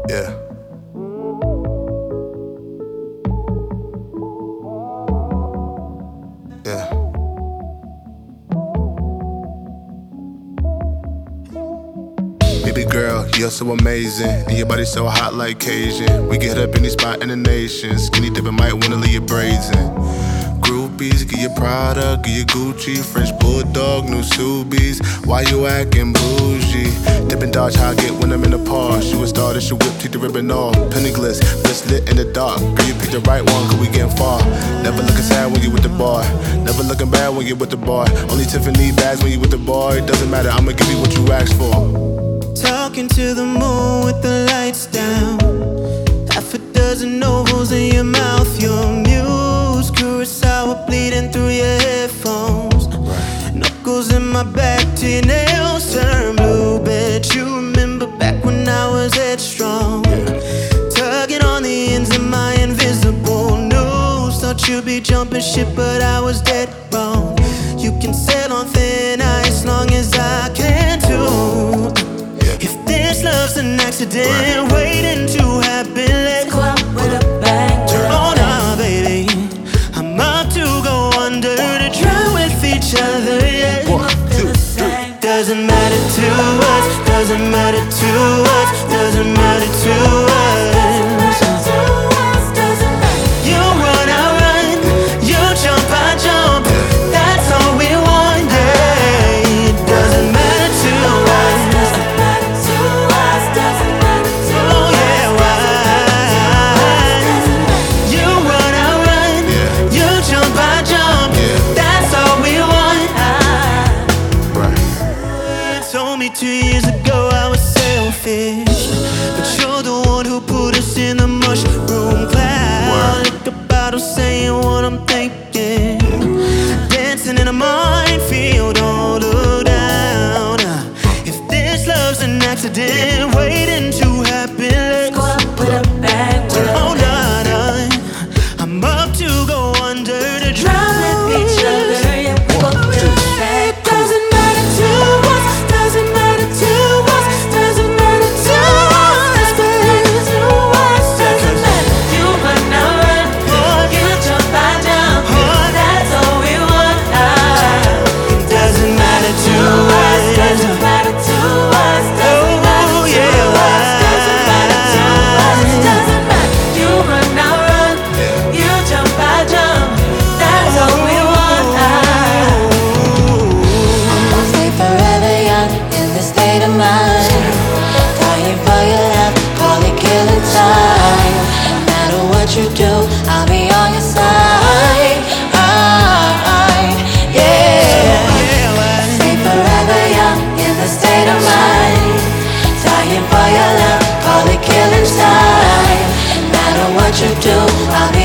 Yeah. Yeah. Baby girl, you're so amazing, and your body so hot like Cajun. We get up any spot in the nation. Skinny dipping might wanna leave you brazen. Groupies, get your Prada, get your Gucci, French Bulldog, new Subies. Why you acting bougie? Dip and dodge how I get when I'm in the park. She was started, she whip, take the ribbon off. Penniless, wristlet in the dark. Girl, you picked the right one, cause we getting far. Never looking sad when you with the bar. Never looking bad when you with the bar. Only Tiffany bags when you with the bar. It doesn't matter, I'ma give you what you asked for. Talking to the moon with the lights down. Half a dozen ovals in your mouth. Your muse, Curacao bleeding through your headphones. Knuckles in my back till your nails turn blue. Bet you remember back when I was headstrong. Tugging on the ends of my invisible noose. Thought you'd be jumping ship, but I was dead wrong. You can sail on thin ice long as I can too. If this love's an accident waiting to happen, let's go out with a bang. Oh nah, baby, I'm up to go under to drown with each other. Yeah. 1, 2, 3. Doesn't matter to us. Doesn't matter to us. Doesn't matter to us. You run, I run. You jump, I jump. That's all we want. Yeah. It doesn't matter to us. Oh yeah, why? You run, I run. You jump, I jump. That's all we want. Right. Told me 2 years ago I was selfish, but you're the one who put us in the mushroom cloud. Lick a bottle saying what I'm thinking, dancing in a minefield all down. If this love's an accident waiting to happen, let's Go out with a bang. oh nah, nah. I'm up to go under to drown With each other, yeah, we go with a bang. Doesn't matter to us. Doesn't matter to us. Doesn't matter to us, baby. Doesn't matter. You run, I run. You jump, I jump. That's all we want. Doesn't matter to us. Doesn't matter to us. Doesn't matter to us. Doesn't matter to us. Doesn't matter. You run, I run. You jump, I jump. That's all we want. I'll stay forever young in this state of mind. Dying for your love, call it killing time. No matter what you do, I'll be on your side. Yeah. Stay forever young in this state of mind. Dying for your love, call it killing time. No matter what you do, I'll be